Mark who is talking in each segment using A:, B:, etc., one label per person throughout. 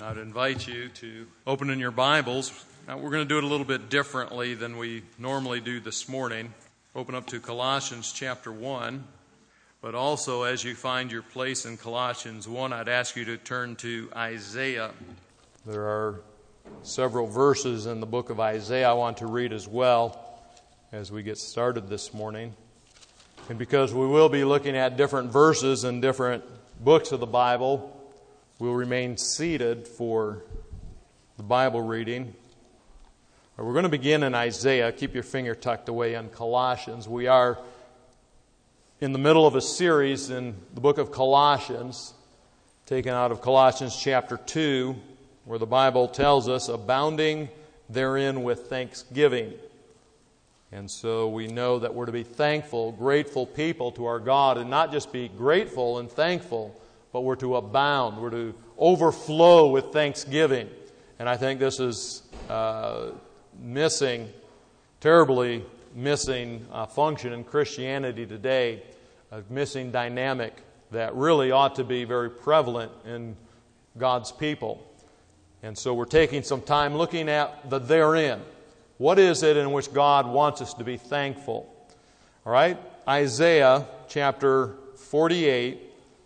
A: I'd invite you to open in your Bibles. Now, we're going to do it a little bit differently than we normally do this morning. Open up to Colossians chapter 1. But also, as you find your place in Colossians 1, I'd ask you to turn to Isaiah. There are several verses in the book of Isaiah I want to read as well as we get started this morning. And because we will be looking at different verses in different books of the Bible, we'll remain seated for the Bible reading. We're going to begin in Isaiah. Keep your finger tucked away in Colossians. We are in the middle of a series in the book of Colossians, taken out of Colossians chapter 2, where the Bible tells us, abounding therein with thanksgiving. And so we know that we're to be thankful, grateful people to our God, and not just be grateful and thankful, but we're to abound, we're to overflow with thanksgiving. And I think this is terribly missing function in Christianity today, a missing dynamic that really ought to be very prevalent in God's people. And so we're taking some time looking at the therein. What is it in which God wants us to be thankful? All right, Isaiah chapter 48.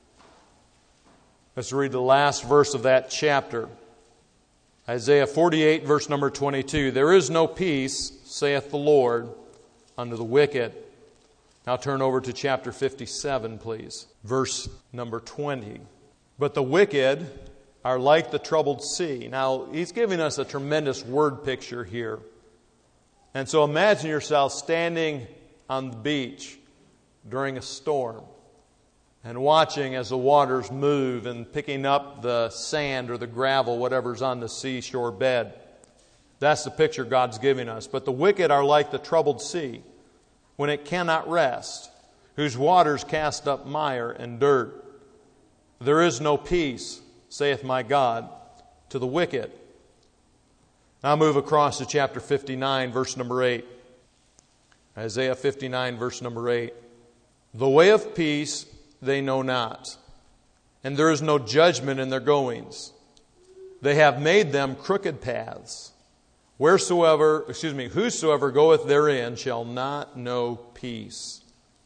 A: Let's read the last verse of that chapter. Isaiah 48, verse number 22. There is no peace, saith the Lord, unto the wicked. Now turn over to chapter 57, please. Verse number 20. But the wicked are like the troubled sea. Now, he's giving us a tremendous word picture here. And so imagine yourself standing on the beach during a storm and watching as the waters move and picking up the sand or the gravel, whatever's on the seashore bed. That's the picture God's giving us. But the wicked are like the troubled sea, when it cannot rest, whose waters cast up mire and dirt. There is no peace, saith my God, to the wicked. Now move across to chapter 59, verse number 8. Isaiah 59, verse number 8. The way of peace they know not, and there is no judgment in their goings. They have made them crooked paths. Whosoever goeth therein shall not know peace.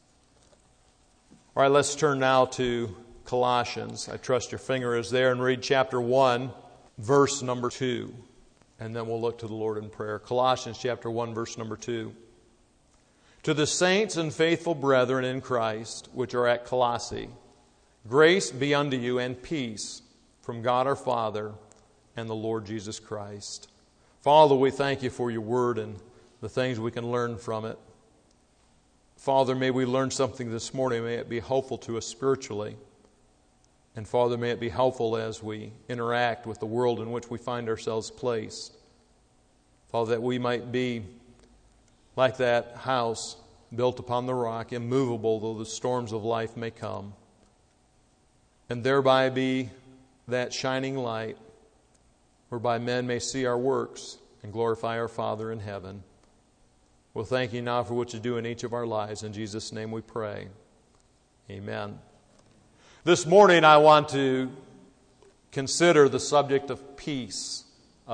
A: All right, let's turn now to Colossians. I trust your finger is there, and read chapter 1, verse number 2. And then we'll look to the Lord in prayer. Colossians chapter 1, verse number 2. To the saints and faithful brethren in Christ, which are at Colossae, grace be unto you and peace from God our Father and the Lord Jesus Christ. Father, we thank you for your word and the things we can learn from it. Father, may we learn something this morning. May it be helpful to us spiritually. And Father, may it be helpful as we interact with the world in which we find ourselves placed. Father, that we might be like that house built upon the rock, immovable though the storms of life may come, and thereby be that shining light whereby men may see our works and glorify our Father in heaven. We'll thank you now for what you do in each of our lives. In Jesus' name we pray. Amen. This morning I want to consider the subject of peace,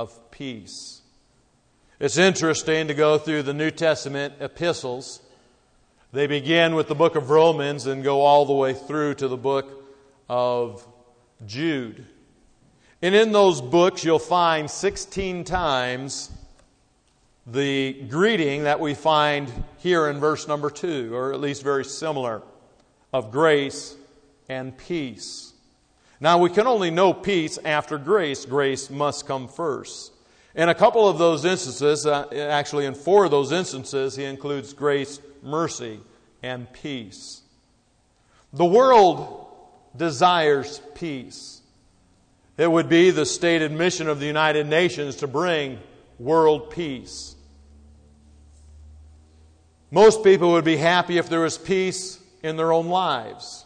A: It's interesting to go through the New Testament epistles. They begin with the book of Romans and go all the way through to the book of Jude. And in those books you'll find 16 times the greeting that we find here in verse number 2, or at least very similar, of grace and peace. Now we can only know peace after grace. Grace must come first. In a couple of those instances, actually in 4 of those instances, he includes grace, mercy, and peace. The world desires peace. It would be the stated mission of the United Nations to bring world peace. Most people would be happy if there was peace in their own lives.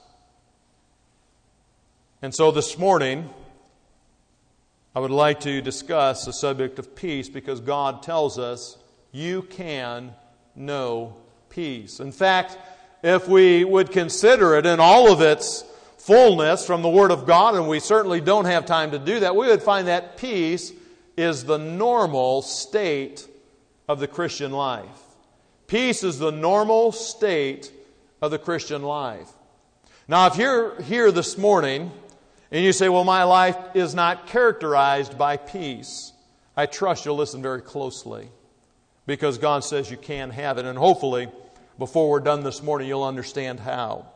A: And so this morning, I would like to discuss the subject of peace because God tells us you can know peace. In fact, if we would consider it in all of its fullness from the Word of God, and we certainly don't have time to do that, we would find that peace is the normal state of the Christian life. Peace is the normal state of the Christian life. Now, if you're here this morning and you say, well, my life is not characterized by peace, I trust you'll listen very closely, because God says you can have it. And hopefully, before we're done this morning, you'll understand how.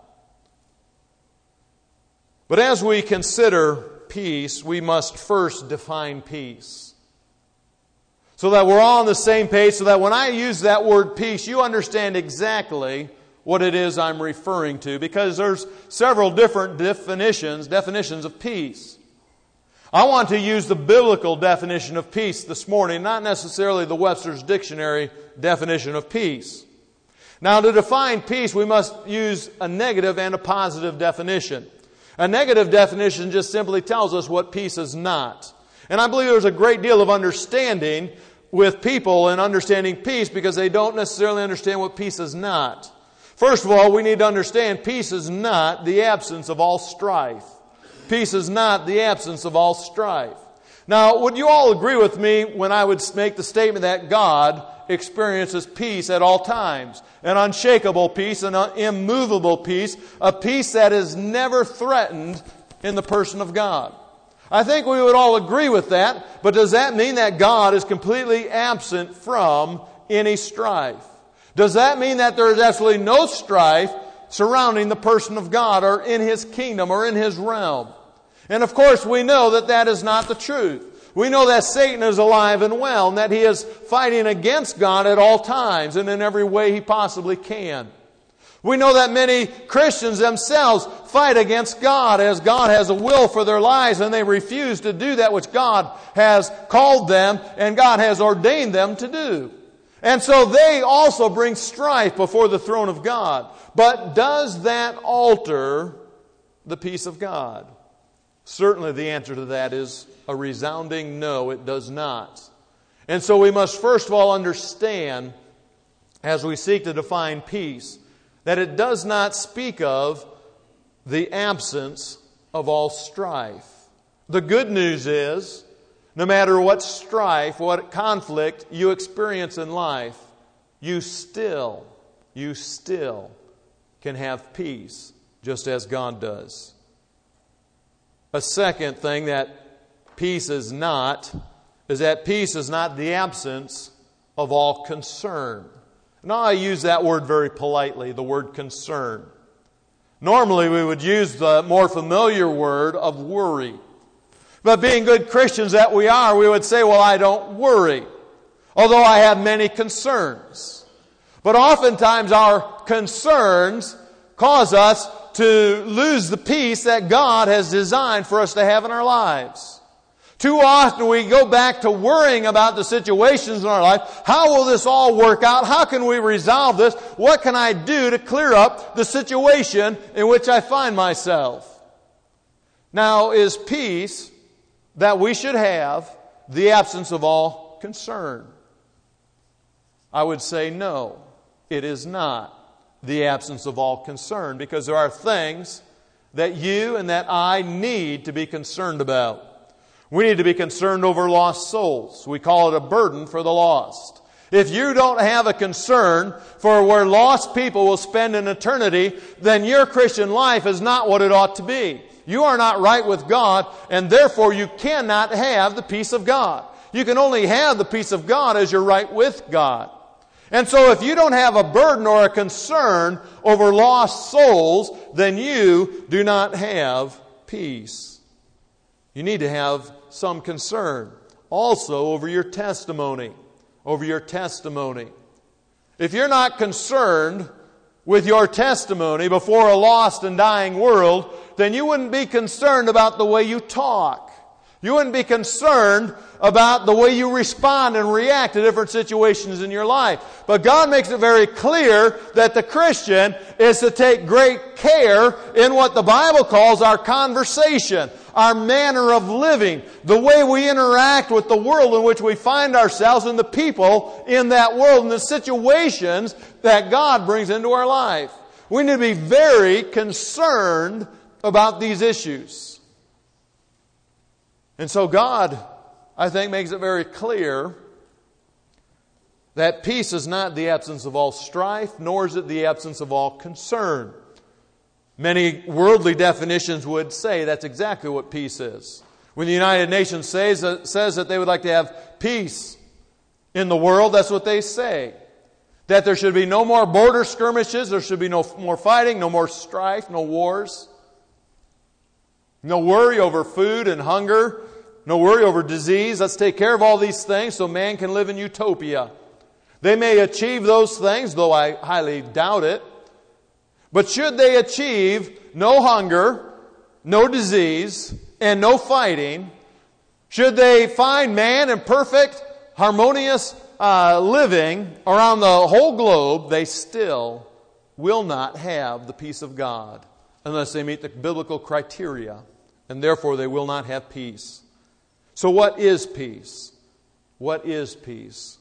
A: But as we consider peace, we must first define peace, so that we're all on the same page, so that when I use that word peace, you understand exactly what it is I'm referring to, because there's several different definitions of peace. I want to use the biblical definition of peace this morning, not necessarily the Webster's Dictionary definition of peace. Now, to define peace, we must use a negative and a positive definition. A negative definition just simply tells us what peace is not. And I believe there's a great deal of understanding with people in understanding peace, because they don't necessarily understand what peace is not. First of all, we need to understand peace is not the absence of all strife. Peace is not the absence of all strife. Now, would you all agree with me when I would make the statement that God experiences peace at all times? An unshakable peace, an immovable peace, a peace that is never threatened in the person of God. I think we would all agree with that, but does that mean that God is completely absent from any strife? Does that mean that there is absolutely no strife surrounding the person of God or in His kingdom or in His realm? And of course we know that that is not the truth. We know that Satan is alive and well, and that he is fighting against God at all times and in every way he possibly can. We know that many Christians themselves fight against God, as God has a will for their lives, and they refuse to do that which God has called them and God has ordained them to do. And so they also bring strife before the throne of God. But does that alter the peace of God? Certainly the answer to that is a resounding no, it does not. And so we must first of all understand, as we seek to define peace, that it does not speak of the absence of all strife. The good news is, no matter what strife, what conflict you experience in life, you still can have peace, just as God does. A second thing that peace is not, is that peace is not the absence of all concern. Now, I use that word very politely, the word concern. Normally, we would use the more familiar word of worry. But being good Christians that we are, we would say, well, I don't worry, although I have many concerns. But oftentimes our concerns cause us to lose the peace that God has designed for us to have in our lives. Too often we go back to worrying about the situations in our life. How will this all work out? How can we resolve this? What can I do to clear up the situation in which I find myself? Now, is peace that we should have the absence of all concern? I would say no, it is not the absence of all concern, because there are things that you and that I need to be concerned about. We need to be concerned over lost souls. We call it a burden for the lost. If you don't have a concern for where lost people will spend an eternity, then your Christian life is not what it ought to be. You are not right with God, and therefore you cannot have the peace of God. You can only have the peace of God as you're right with God. And so if you don't have a burden or a concern over lost souls, then you do not have peace. You need to have some concern also over your testimony. Over your testimony. If you're not concerned with your testimony before a lost and dying world, then you wouldn't be concerned about the way you talk. You wouldn't be concerned about the way you respond and react to different situations in your life. But God makes it very clear that the Christian is to take great care in what the Bible calls our conversation, our manner of living, the way we interact with the world in which we find ourselves and the people in that world and the situations that God brings into our life. We need to be very concerned about these issues. And so God, I think, makes it very clear that peace is not the absence of all strife, nor is it the absence of all concern. Many worldly definitions would say that's exactly what peace is. When the United Nations says that they would like to have peace in the world, that's what they say. That there should be no more border skirmishes, there should be no more fighting, no more strife, no wars. No worry over food and hunger, no worry over disease. Let's take care of all these things so man can live in utopia. They may achieve those things, though I highly doubt it. But should they achieve no hunger, no disease, and no fighting, should they find man in perfect, harmonious living around the whole globe, they still will not have the peace of God unless they meet the biblical criteria, and therefore they will not have peace. So what is peace? What is peace?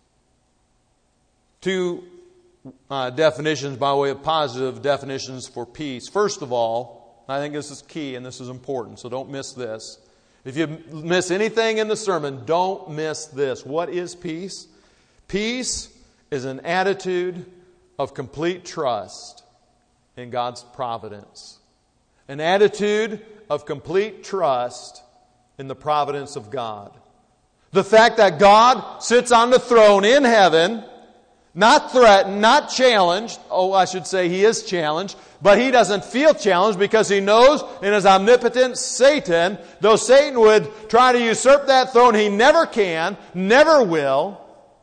A: Two definitions by way of positive definitions for peace. First of all, I think this is key and this is important, so don't miss this. If you miss anything in the sermon, don't miss this. What is peace? Peace is an attitude of complete trust in God's providence. An attitude of complete trust in the providence of God. The fact that God sits on the throne in heaven, not threatened, not challenged. Oh, I should say He is challenged, but He doesn't feel challenged because He knows in His omnipotence Satan, though Satan would try to usurp that throne, he never can, never will.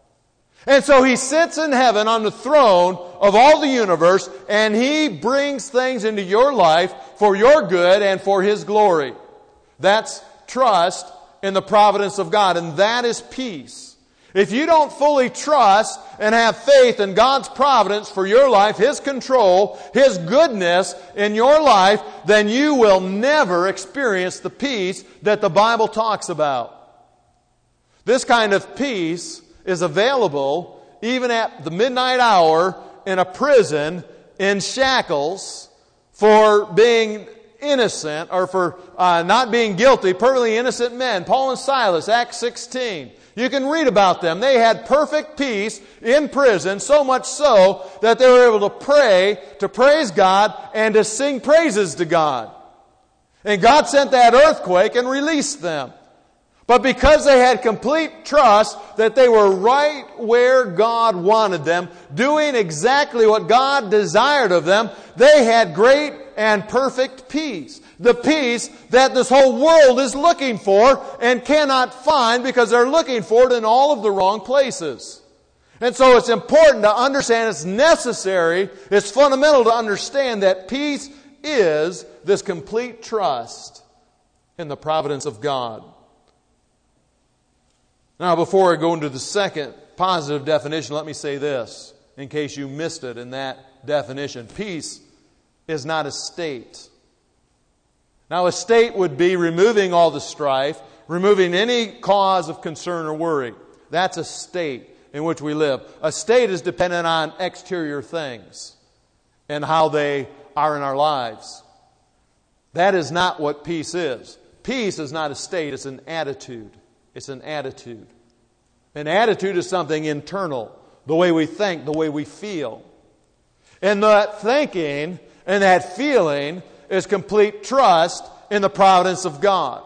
A: And so He sits in heaven on the throne of all the universe, and He brings things into your life for your good and for His glory. That's trust in the providence of God, and that is peace. If you don't fully trust and have faith in God's providence for your life, His control, His goodness in your life, then you will never experience the peace that the Bible talks about. This kind of peace is available even at the midnight hour in a prison in shackles for being innocent or for not being guilty, perfectly innocent men. Paul and Silas, Acts 16. You can read about them. They had perfect peace in prison, so much so that they were able to pray, to praise God, and to sing praises to God. And God sent that earthquake and released them. But because they had complete trust that they were right where God wanted them, doing exactly what God desired of them, they had great and perfect peace. The peace that this whole world is looking for and cannot find because they're looking for it in all of the wrong places. And so it's important to understand, it's necessary, it's fundamental to understand that peace is this complete trust in the providence of God. Now, before I go into the second positive definition, let me say this, in case you missed it in that definition. Peace is not a state. Now, a state would be removing all the strife, removing any cause of concern or worry. That's a state in which we live. A state is dependent on exterior things and how they are in our lives. That is not what peace is. Peace is not a state, it's an attitude. It's an attitude. An attitude is something internal, the way we think, the way we feel. And that thinking and that feeling is complete trust in the providence of God.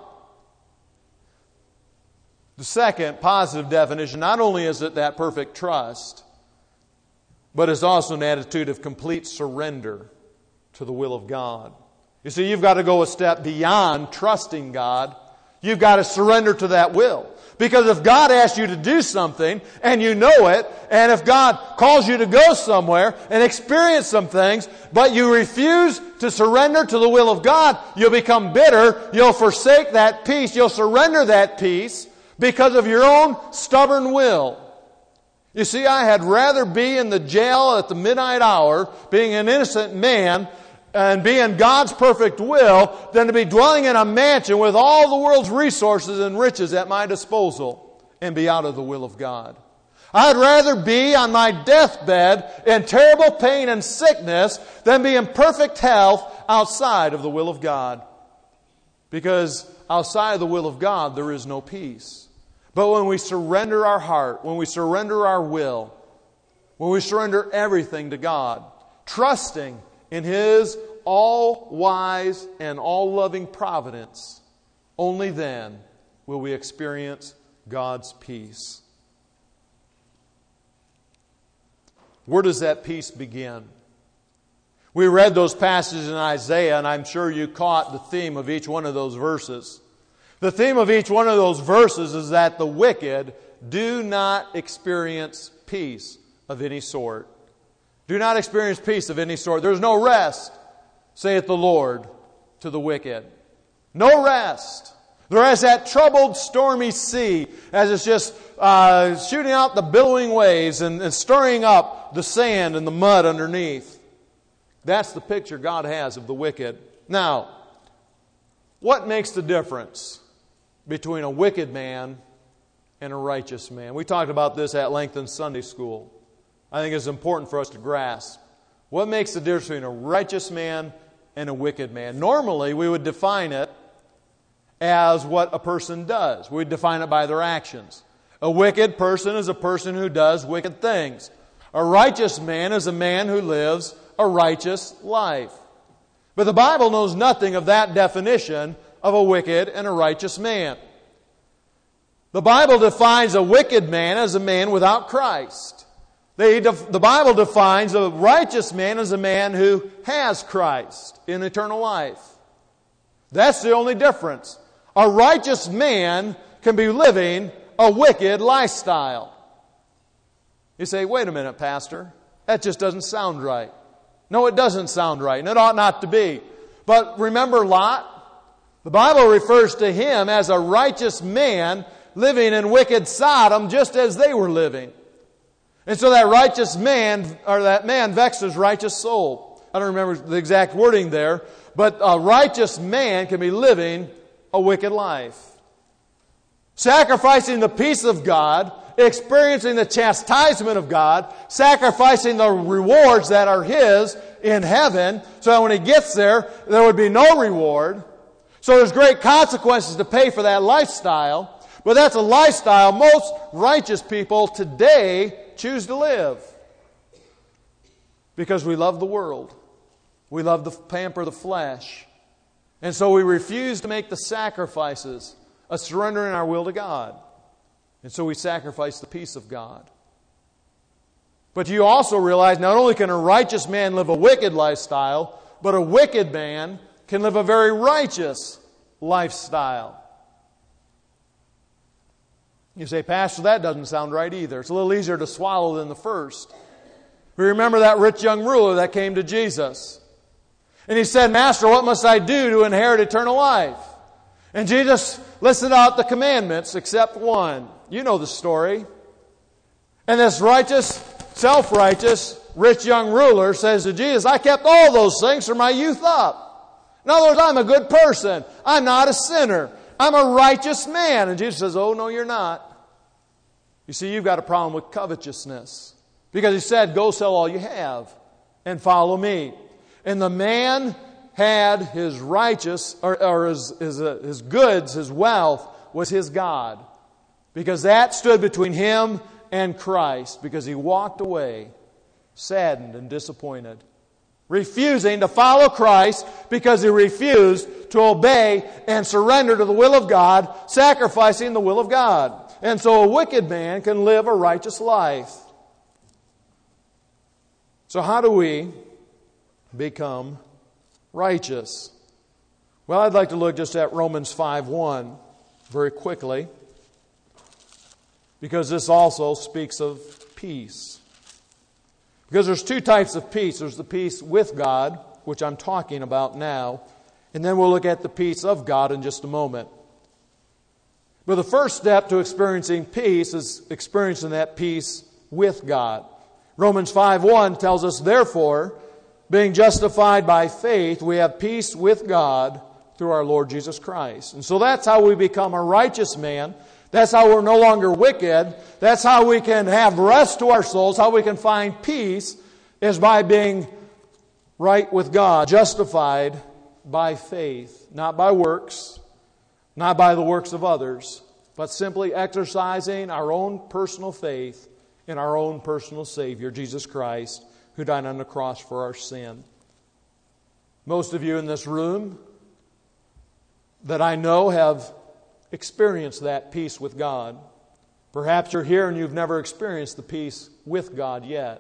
A: The second positive definition, not only is it that perfect trust, but it's also an attitude of complete surrender to the will of God. You see, you've got to go a step beyond trusting God. You've got to surrender to that will. Because if God asks you to do something and you know it, and if God calls you to go somewhere and experience some things, but you refuse to surrender to the will of God, you'll become bitter, you'll forsake that peace, you'll surrender that peace because of your own stubborn will. You see, I had rather be in the jail at the midnight hour, being an innocent man, and be in God's perfect will than to be dwelling in a mansion with all the world's resources and riches at my disposal and be out of the will of God. I'd rather be on my deathbed in terrible pain and sickness than be in perfect health outside of the will of God. Because outside of the will of God, there is no peace. But when we surrender our heart, when we surrender our will, when we surrender everything to God, trusting in His all-wise and all-loving providence, only then will we experience God's peace. Where does that peace begin? We read those passages in Isaiah, and I'm sure you caught the theme of each one of those verses. The theme of each one of those verses is that the wicked do not experience peace of any sort. Do not experience peace of any sort. There's no rest, saith the Lord, to the wicked. No rest. There is that troubled, stormy sea as it's just shooting out the billowing waves and stirring up the sand and the mud underneath. That's the picture God has of the wicked. Now, what makes the difference between a wicked man and a righteous man? We talked about this at length in Sunday school. I think it's important for us to grasp. What makes the difference between a righteous man and a wicked man? Normally, we would define it as what a person does. We define it by their actions. A wicked person is a person who does wicked things. A righteous man is a man who lives a righteous life. But the Bible knows nothing of that definition of a wicked and a righteous man. The Bible defines a wicked man as a man without Christ. The Bible defines a righteous man as a man who has Christ in eternal life. That's the only difference. A righteous man can be living a wicked lifestyle. You say, wait a minute, Pastor. That just doesn't sound right. No, it doesn't sound right, and it ought not to be. But remember Lot? The Bible refers to him as a righteous man living in wicked Sodom just as they were living. And so that righteous man, or that man vexed his righteous soul. I don't remember the exact wording there, but a righteous man can be living a wicked life. Sacrificing the peace of God, experiencing the chastisement of God, sacrificing the rewards that are His in heaven, so that when He gets there, there would be no reward. So there's great consequences to pay for that lifestyle, but that's a lifestyle most righteous people today choose to live. Because we love the world. We love to pamper the flesh. And so we refuse to make the sacrifices of surrendering our will to God. And so we sacrifice the peace of God. But you also realize not only can a righteous man live a wicked lifestyle, but a wicked man can live a very righteous lifestyle. You say, Pastor, that doesn't sound right either. It's a little easier to swallow than the first. We remember that rich young ruler that came to Jesus. And he said, Master, what must I do to inherit eternal life? And Jesus listed out the commandments except one. You know the story. And this righteous, self-righteous, rich young ruler says to Jesus, I kept all those things from my youth up. In other words, I'm a good person. I'm not a sinner. I'm a righteous man. And Jesus says, oh, no, you're not. You see, you've got a problem with covetousness. Because He said, go sell all you have and follow me. And the man had his righteous, or his goods, his wealth, was his God. Because that stood between him and Christ. Because he walked away saddened and disappointed. Refusing to follow Christ because he refused to obey and surrender to the will of God, sacrificing the will of God. And so a wicked man can live a righteous life. So how do we become righteous? Well, I'd like to look just at Romans 5:1 very quickly, because this also speaks of peace. Because there's two types of peace. There's the peace with God, which I'm talking about now, and then we'll look at the peace of God in just a moment. But the first step to experiencing peace is experiencing that peace with God. Romans 5:1 tells us, therefore, being justified by faith, we have peace with God through our Lord Jesus Christ. And so that's how we become a righteous man. That's how we're no longer wicked. That's how we can have rest to our souls, how we can find peace, is by being right with God, justified by faith, not by works, not by the works of others, but simply exercising our own personal faith in our own personal Savior, Jesus Christ, who died on the cross for our sin. Most of you in this room that I know have experienced that peace with God. Perhaps you're here and you've never experienced the peace with God yet.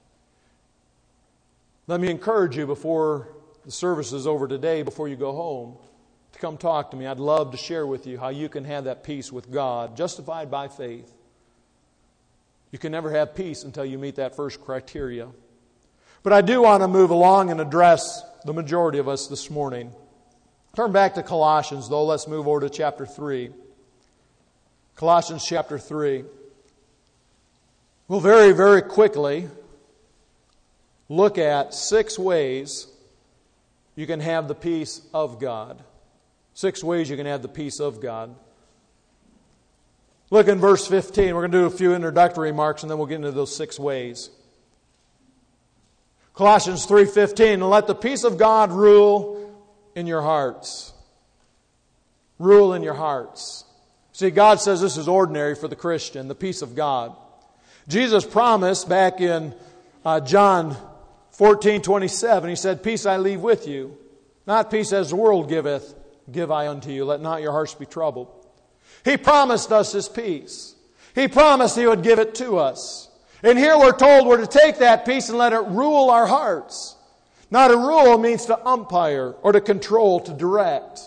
A: Let me encourage you before the service is over today, before you go home, to come talk to me. I'd love to share with you how you can have that peace with God, justified by faith. You can never have peace until you meet that first criteria. But I do want to move along and address the majority of us this morning. Turn back to Colossians, though. Let's move over to chapter 3. Colossians chapter 3. We'll very, very quickly look at 6 ways you can have the peace of God. 6 ways you can have the peace of God. Look in verse 15. We're going to do a few introductory remarks and then we'll get into those 6 ways. Colossians 3:15, and let the peace of God rule in your hearts. Rule in your hearts. See, God says this is ordinary for the Christian, the peace of God. Jesus promised back in John 14:27, He said, peace I leave with you, not peace as the world giveth, give I unto you. Let not your hearts be troubled. He promised us His peace. He promised He would give it to us. And here we're told we're to take that peace and let it rule our hearts. Now to rule means to umpire or to control, to direct.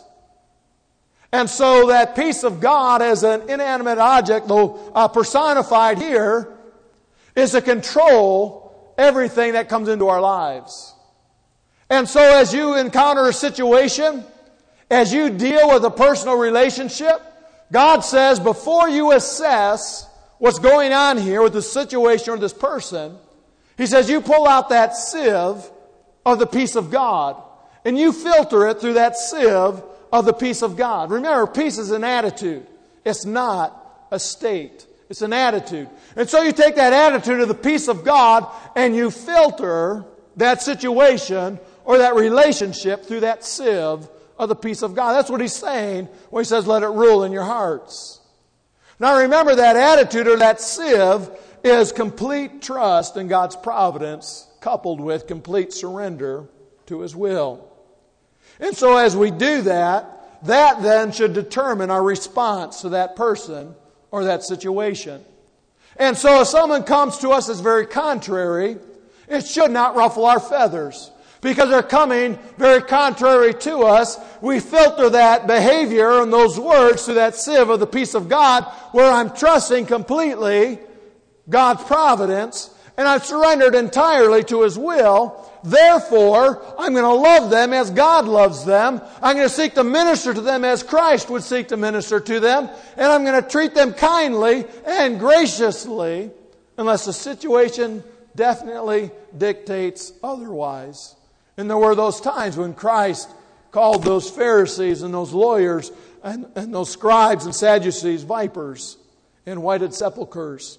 A: And so that peace of God as an inanimate object, though personified here, is to control everything that comes into our lives. And so as you encounter a situation, as you deal with a personal relationship, God says before you assess what's going on here with this situation or this person, He says you pull out that sieve of the peace of God and you filter it through that sieve of the peace of God. Remember, peace is an attitude. It's not a state. It's an attitude. And so you take that attitude of the peace of God and you filter that situation or that relationship through that sieve of the peace of God. That's what He's saying when He says let it rule in your hearts. Now remember, that attitude or that sieve is complete trust in God's providence coupled with complete surrender to His will. And so as we do that, that then should determine our response to that person or that situation. And so if someone comes to us that's very contrary, it should not ruffle our feathers. Because they're coming very contrary to us, we filter that behavior and those words through that sieve of the peace of God, where I'm trusting completely God's providence, and I've surrendered entirely to His will. Therefore, I'm going to love them as God loves them. I'm going to seek to minister to them as Christ would seek to minister to them. And I'm going to treat them kindly and graciously, unless the situation definitely dictates otherwise. And there were those times when Christ called those Pharisees and those lawyers and those scribes and Sadducees vipers and whited sepulchres.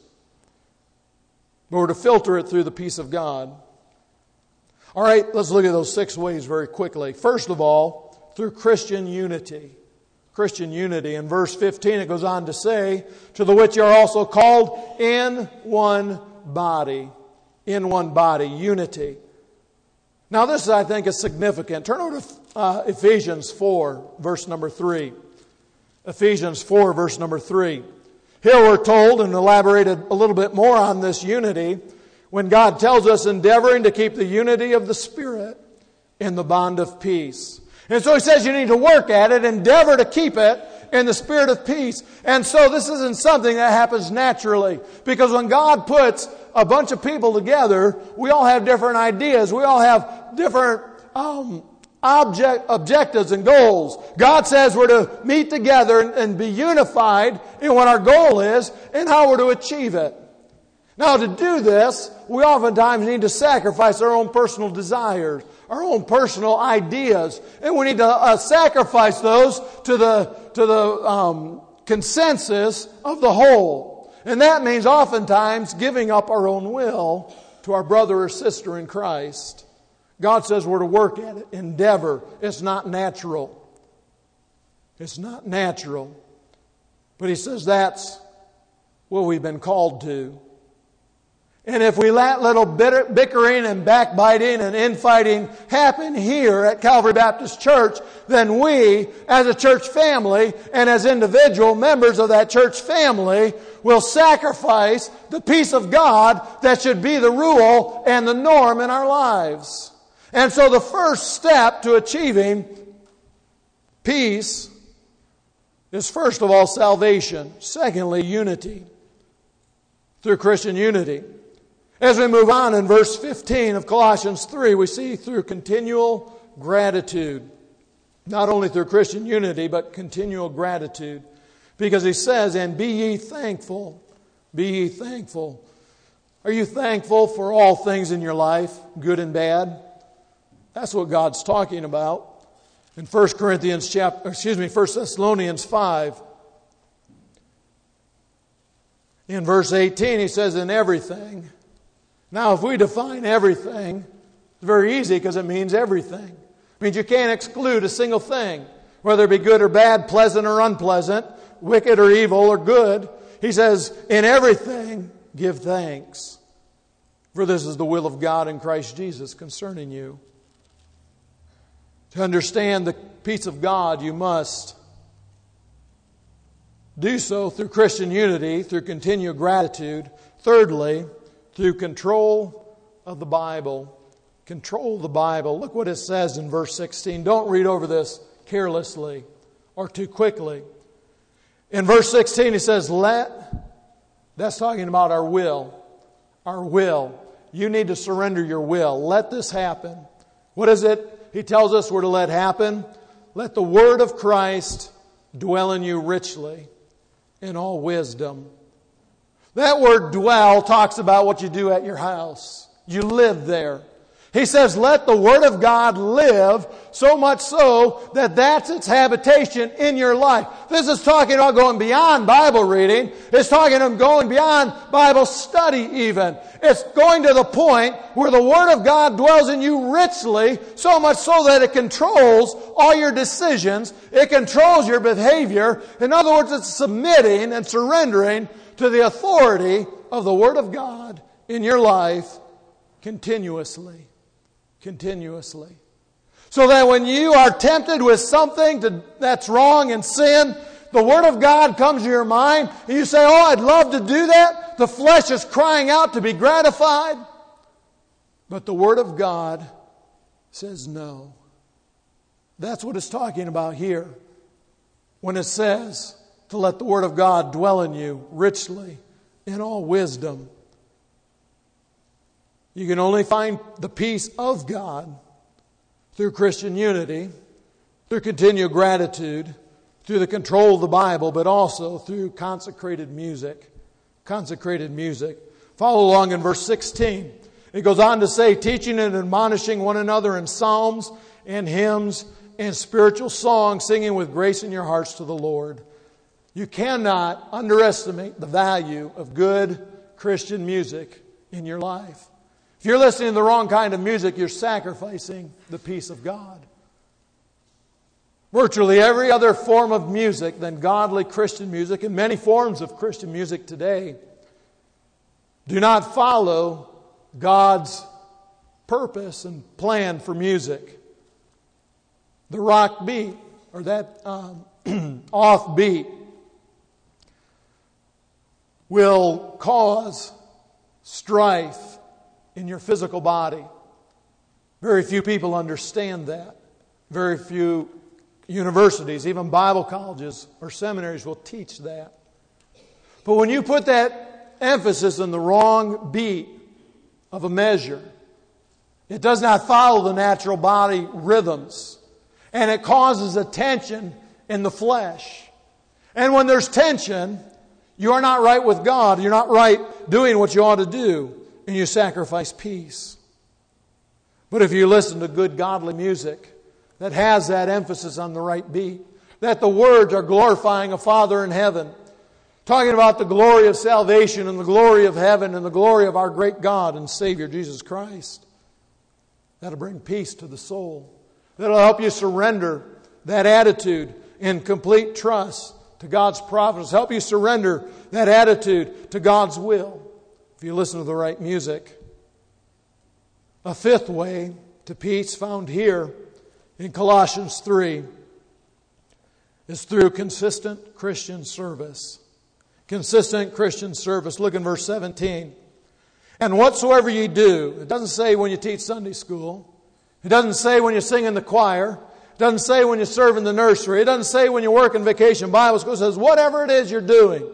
A: But we're to filter it through the peace of God. All right, let's look at those 6 ways very quickly. First of all, through Christian unity. Christian unity. In verse 15 it goes on to say, to the which you are also called in one body. In one body, unity. Now this, I think, is significant. Turn over to Ephesians 4, verse number 3. Ephesians 4, verse number 3. Here we're told and elaborated a little bit more on this unity when God tells us endeavoring to keep the unity of the Spirit in the bond of peace. And so He says you need to work at it, endeavor to keep it in the spirit of peace. And so this isn't something that happens naturally. Because when God puts a bunch of people together, we all have different ideas. We all have different objectives and goals. God says we're to meet together and be unified in what our goal is and how we're to achieve it. Now, to do this, we oftentimes need to sacrifice our own personal desires, our own personal ideas, and we need to sacrifice those to the
B: consensus of the whole. And that means oftentimes giving up our own will to our brother or sister in Christ. God says we're to work at it, endeavor. It's not natural. It's not natural. But He says that's what we've been called to. And if we let little bickering and backbiting and infighting happen here at Calvary Baptist Church, then we, as a church family and as individual members of that church family, will sacrifice the peace of God that should be the rule and the norm in our lives. And so the first step to achieving peace is, first of all, salvation. Secondly, unity. Through Christian unity. As we move on in verse 15 of Colossians 3, we see through continual gratitude. Not only through Christian unity, but continual gratitude. Because he says, and be ye thankful. Be ye thankful. Are you thankful for all things in your life, good and bad? That's what God's talking about. In 1 Thessalonians 5, in verse 18, he says, in everything. Now, if we define everything, it's very easy because it means everything. It means you can't exclude a single thing, whether it be good or bad, pleasant or unpleasant, wicked or evil or good. He says, in everything, give thanks. For this is the will of God in Christ Jesus concerning you. To understand the peace of God, you must do so through Christian unity, through continual gratitude. Thirdly, through control of the Bible. Control the Bible. Look what it says in verse 16. Don't read over this carelessly or too quickly. In verse 16 he says, that's talking about our will. Our will. You need to surrender your will. Let this happen. What is it he tells us we're to let happen? Let the word of Christ dwell in you richly in all wisdom. That word dwell talks about what you do at your house. You live there. He says, let the Word of God live, so much so that that's its habitation in your life. This is talking about going beyond Bible reading. It's talking about going beyond Bible study even. It's going to the point where the Word of God dwells in you richly, so much so that it controls all your decisions. It controls your behavior. In other words, it's submitting and surrendering to the authority of the Word of God in your life continuously. Continuously. So that when you are tempted with something that's wrong and sin, the Word of God comes to your mind and you say, oh, I'd love to do that. The flesh is crying out to be gratified. But the Word of God says no. That's what it's talking about here when it says to let the Word of God dwell in you richly in all wisdom. You can only find the peace of God through Christian unity, through continual gratitude, through the control of the Bible, but also through consecrated music. Consecrated music. Follow along in verse 16. It goes on to say, teaching and admonishing one another in psalms and hymns and spiritual songs, singing with grace in your hearts to the Lord. You cannot underestimate the value of good Christian music in your life. If you're listening to the wrong kind of music, you're sacrificing the peace of God. Virtually every other form of music than godly Christian music, and many forms of Christian music today, do not follow God's purpose and plan for music. The rock beat, or that off beat, will cause strife in your physical body. Very few people understand that. Very few universities, even Bible colleges or seminaries will teach that. But when you put that emphasis in the wrong beat of a measure, it does not follow the natural body rhythms. And it causes a tension in the flesh. And when there's tension, you are not right with God. You're not right doing what you ought to do. And you sacrifice peace. But if you listen to good godly music that has that emphasis on the right beat, that the words are glorifying a Father in heaven. Talking about the glory of salvation and the glory of heaven and the glory of our great God and Savior, Jesus Christ. That'll bring peace to the soul. That'll help you surrender that attitude in complete trust to God's providence. Help you surrender that attitude to God's will if you listen to the right music. A fifth way to peace found here in Colossians 3 is through consistent Christian service. Consistent Christian service. Look in verse 17. And whatsoever ye do, it doesn't say when you teach Sunday school. It doesn't say when you sing in the choir. It doesn't say when you serve in the nursery. It doesn't say when you work in vacation Bible school. It says whatever it is you're doing,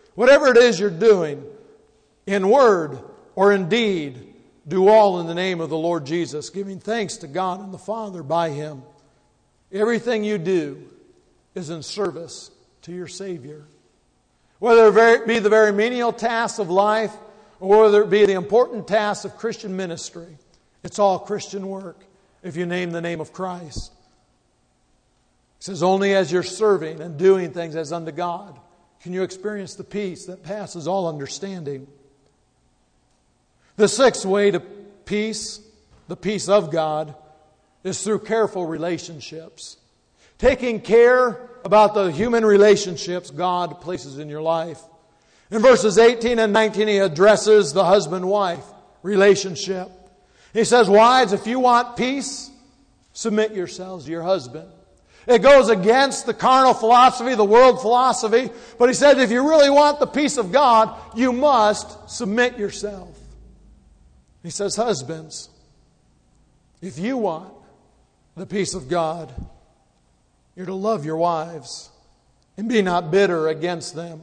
B: in word or in deed, do all in the name of the Lord Jesus, giving thanks to God and the Father by Him. Everything you do is in service to your Savior. Whether it be the very menial tasks of life or whether it be the important tasks of Christian ministry, it's all Christian work if you name the name of Christ. It says, only as you're serving and doing things as unto God can you experience the peace that passes all understanding. The sixth way to peace, the peace of God, is through careful relationships. Taking care about the human relationships God places in your life. In verses 18 and 19, he addresses the husband-wife relationship. He says, wives, if you want peace, submit yourselves to your husband. It goes against the carnal philosophy, the world philosophy. But he says, if you really want the peace of God, you must submit yourself. He says, husbands, if you want the peace of God, you're to love your wives and be not bitter against them.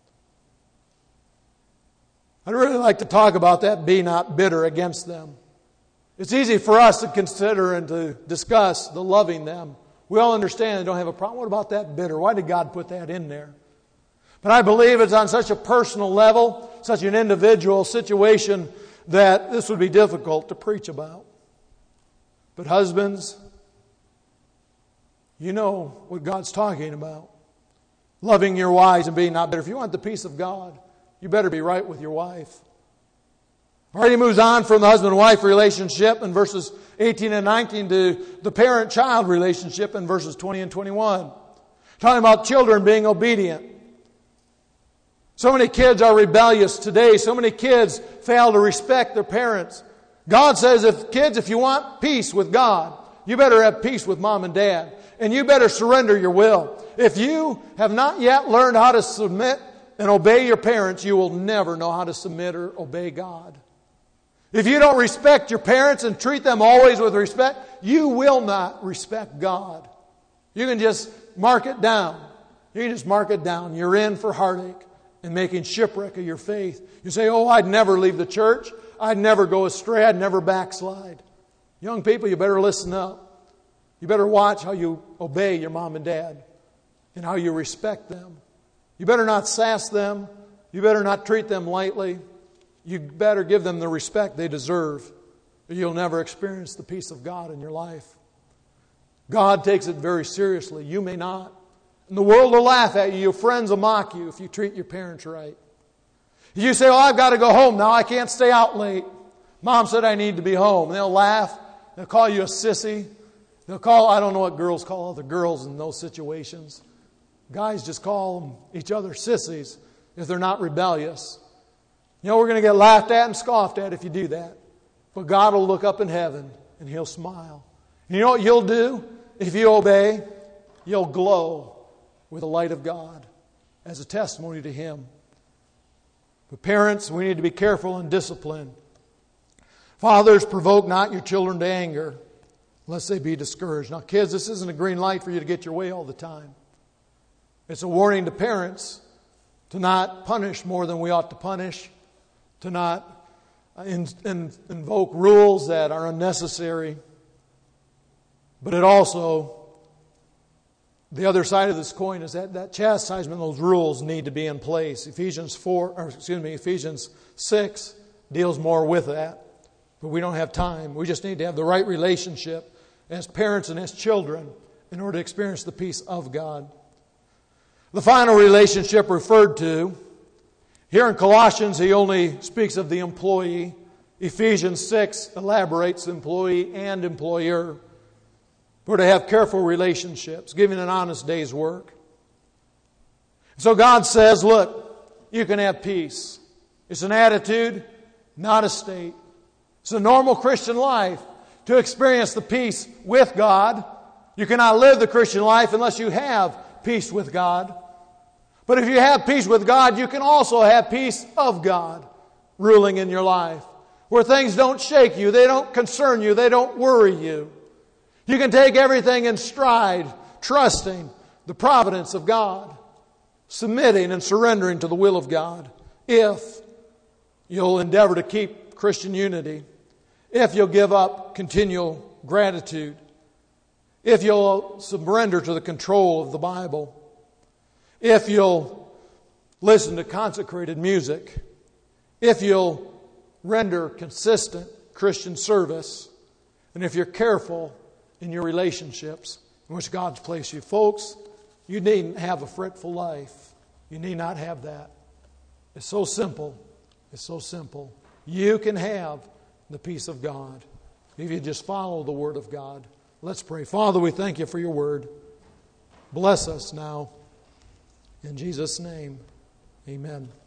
B: I'd really like to talk about that, be not bitter against them. It's easy for us to consider and to discuss the loving them. We all understand they don't have a problem. What about that bitter? Why did God put that in there? But I believe it's on such a personal level, such an individual situation, that this would be difficult to preach about. But husbands, you know what God's talking about. Loving your wives and being not bitter. If you want the peace of God, you better be right with your wife. All right, he moves on from the husband-wife relationship in verses 18 and 19 to the parent-child relationship in verses 20 and 21. Talking about children being obedient. So many kids are rebellious today. So many kids fail to respect their parents. God says, if you want peace with God, you better have peace with mom and dad. And you better surrender your will. If you have not yet learned how to submit and obey your parents, you will never know how to submit or obey God. If you don't respect your parents and treat them always with respect, you will not respect God. You can just mark it down. You're in for heartache and making shipwreck of your faith. You say, oh, I'd never leave the church. I'd never go astray. I'd never backslide. Young people, you better listen up. You better watch how you obey your mom and dad and how you respect them. You better not sass them. You better not treat them lightly. You better give them the respect they deserve, or you'll never experience the peace of God in your life. God takes it very seriously. You may not. And the world will laugh at you. Your friends will mock you if you treat your parents right. You say, oh, I've got to go home now. I can't stay out late. Mom said I need to be home. And they'll laugh. They'll call you a sissy. I don't know what girls call other girls in those situations. Guys just call each other sissies if they're not rebellious. You know, we're going to get laughed at and scoffed at if you do that. But God will look up in heaven and He'll smile. And you know what you'll do if you obey? You'll glow with the light of God as a testimony to Him. But parents, we need to be careful and disciplined. Fathers, provoke not your children to anger, lest they be discouraged. Now, kids, this isn't a green light for you to get your way all the time. It's a warning to parents to not punish more than we ought to punish, to not invoke rules that are unnecessary. But it also, the other side of this coin is that chastisement, those rules need to be in place. Ephesians 6 deals more with that. But we don't have time. We just need to have the right relationship as parents and as children in order to experience the peace of God. The final relationship referred to, here in Colossians he only speaks of the employee. Ephesians 6 elaborates employee and employer. We're to have careful relationships, giving an honest day's work. So God says, look, you can have peace. It's an attitude, not a state. It's a normal Christian life to experience the peace with God. You cannot live the Christian life unless you have peace with God. But if you have peace with God, you can also have peace of God ruling in your life, where things don't shake you, they don't concern you, they don't worry you. You can take everything in stride, trusting the providence of God, submitting and surrendering to the will of God, if you'll endeavor to keep Christian unity, if you'll give up continual gratitude, if you'll surrender to the control of the Bible, if you'll listen to consecrated music, if you'll render consistent Christian service, and if you're careful in your relationships in which God's placed you. Folks, you needn't have a fretful life. You need not have that. It's so simple. It's so simple. You can have the peace of God if you just follow the Word of God. Let's pray. Father, we thank you for your Word. Bless us now. In Jesus' name, amen.